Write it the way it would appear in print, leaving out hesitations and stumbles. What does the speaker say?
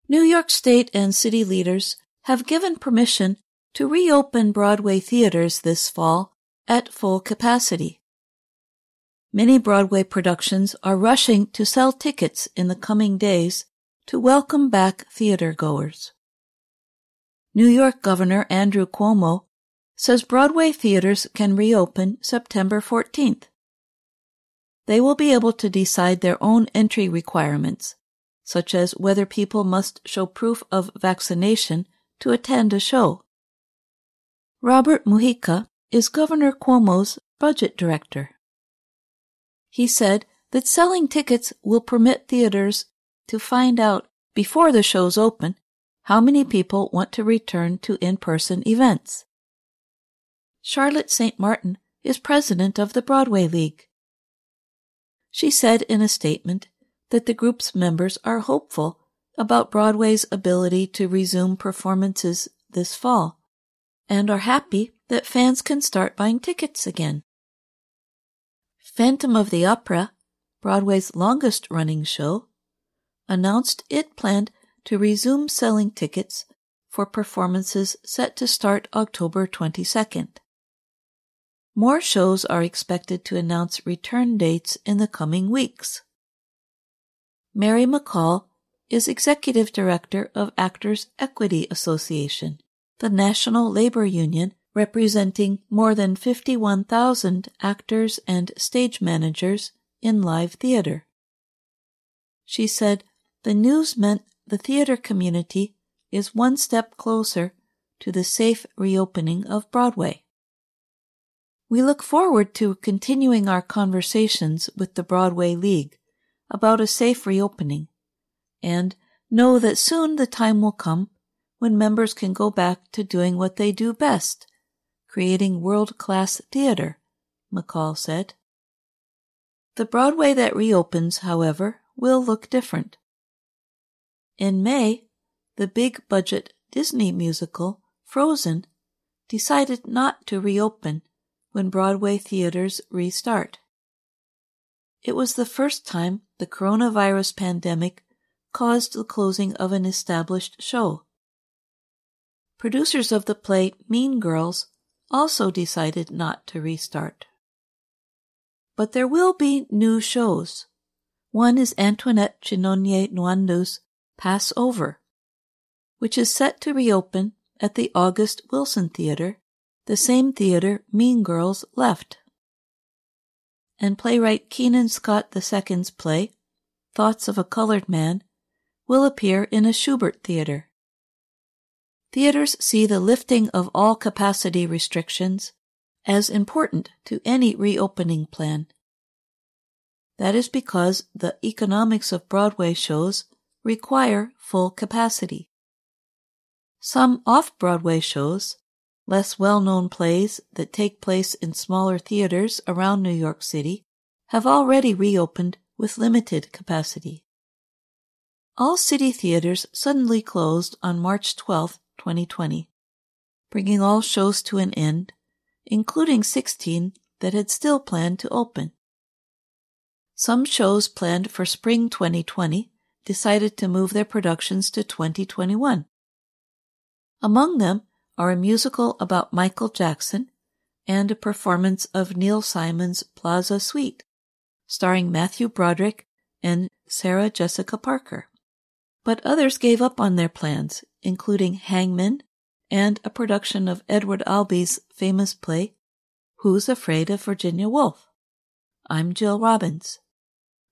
New York State and city leaders have given permission to reopen Broadway theaters this fall at full capacity. Many Broadway productions are rushing to sell tickets in the coming days to welcome back theater-goers. New York Governor Andrew Cuomo says Broadway theaters can reopen September 14th. They will be able to decide their own entry requirements, such as whether people must show proof of vaccination to attend a show. Robert Mujica is Governor Cuomo's budget director. He said that selling tickets will permit theaters to find out before the shows open how many people want to return to in-person events. Charlotte St. Martin is president of the Broadway League. She said in a statement that the group's members are hopeful about Broadway's ability to resume performances this fall and are happy that fans can start buying tickets again. Phantom of the Opera, Broadway's longest-running show, announced it planned to resume selling tickets for performances set to start October 22nd. More shows are expected to announce return dates in the coming weeks. Mary McCall is Executive Director of Actors Equity Association, the national labor union representing more than 51,000 actors and stage managers in live theater. She said the news meant the theater community is one step closer to the safe reopening of Broadway. We look forward to continuing our conversations with the Broadway League about a safe reopening, and know that soon the time will come when members can go back to doing what they do best, creating world-class theater, McCall said. The Broadway that reopens, however, will look different. In May, the big-budget Disney musical, Frozen, decided not to reopen when Broadway theaters restart. It was the first time the coronavirus pandemic caused the closing of an established show. Producers of the play Mean Girls also decided not to restart. But there will be new shows. One is Antoinette Chinonye Nwandu's Pass Over, which is set to reopen at the August Wilson Theater, the same theater Mean Girls left. And playwright Keenan Scott II's play, Thoughts of a Colored Man, will appear in a Schubert theater. Theaters see the lifting of all capacity restrictions as important to any reopening plan. That is because the economics of Broadway shows require full capacity. Some off-Broadway shows, less well-known plays that take place in smaller theaters around New York City, have already reopened with limited capacity. All city theaters suddenly closed on March 12, 2020, bringing all shows to an end, including 16 that had still planned to open. Some shows planned for spring 2020 decided to move their productions to 2021. Among them are a musical about Michael Jackson and a performance of Neil Simon's Plaza Suite, starring Matthew Broderick and Sarah Jessica Parker. But others gave up on their plans, including Hangmen and a production of Edward Albee's famous play, Who's Afraid of Virginia Woolf? I'm Jill Robbins.